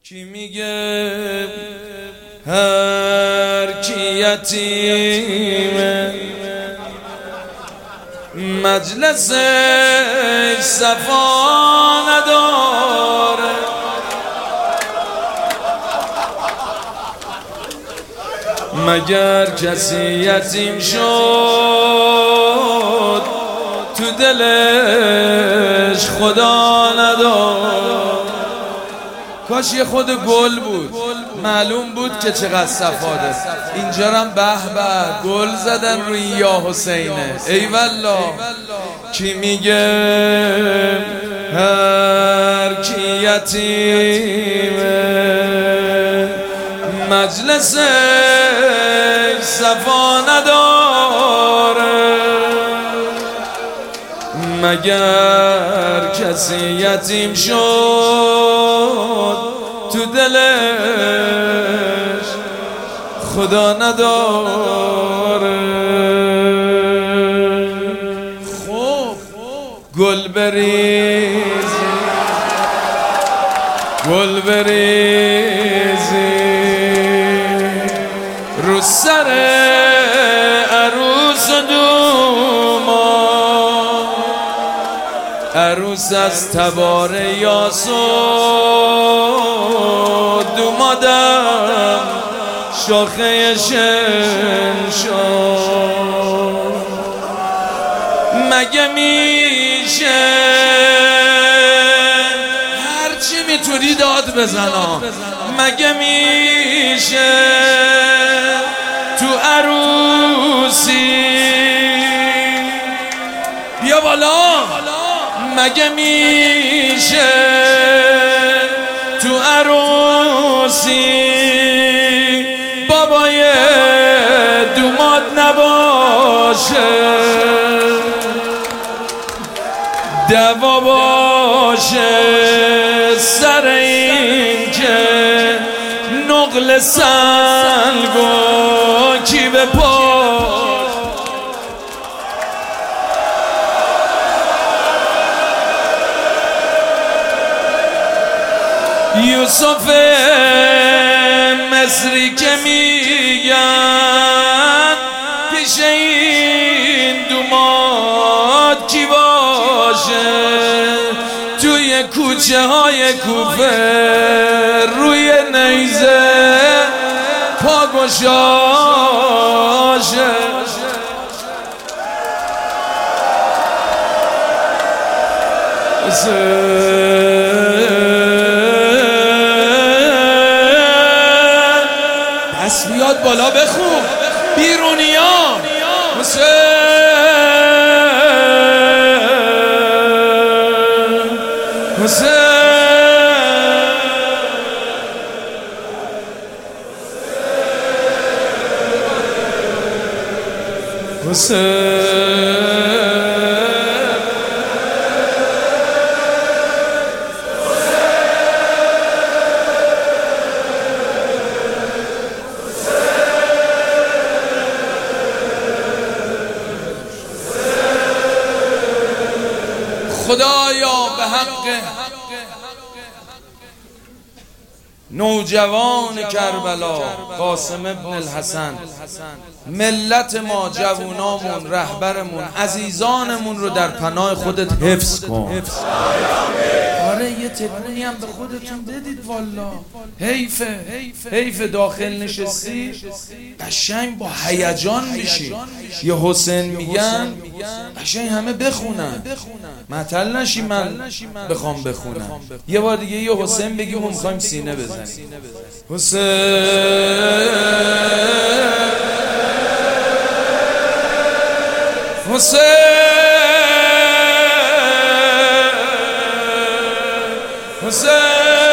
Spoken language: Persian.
کی میگه هر کی یتیمه مجلس صفا نداره، مگر کسی یتیم شد تو دلش خدا نداره. کاش یه خود گل بود، معلوم بود که چقدر صفاده. اینجا هم به به گل زدن روی یا حسینه. ای والله. کی میگه هر کی یتیمه مجلس صفا نداره، مگر کسی یتیم شد تو دلش خدا نداره. خب گل بریزی گل بریزی رو سر عروس دوما، عروس از تبار یاسو دومادم شاخه شنشان. مگه میشه هرچی میتونی داد بزنا، مگه میشه تو عروسی بیا بالا، مگه میشه تو عروسی بابای دوماد نباشه، دوا باشه سر این که نقل سنگو کی به پا. یوسف مصری که میگن پیش این دوماد کی باشه، توی کوچه های کوفه روی نیزه پا گشاشه. دست بیاد بالا بخون بیرونیا. حسین حسین حسین خدایا به حق نوجوان کربلا قاسم ابن الحسن، ملت ما، جوونامون، رهبرمون، عزیزانمون رو در پناه خودت حفظ کن. آره یه تکونی هم به خودتون بدید والا. حیفه داخل نشستی قشنگ با هیجان میشی. یه حسین میگن قشنگ همه بخونن، معطل نشی من بخوام بخونم. یه بار دیگه یه حسین بگی ما میخوایم سینه بزنیم. حسین حسین حسین